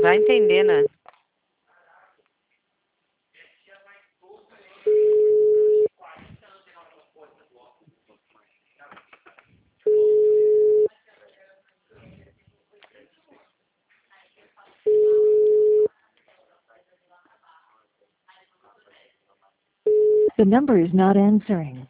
Vai entender, né? The number is not answering.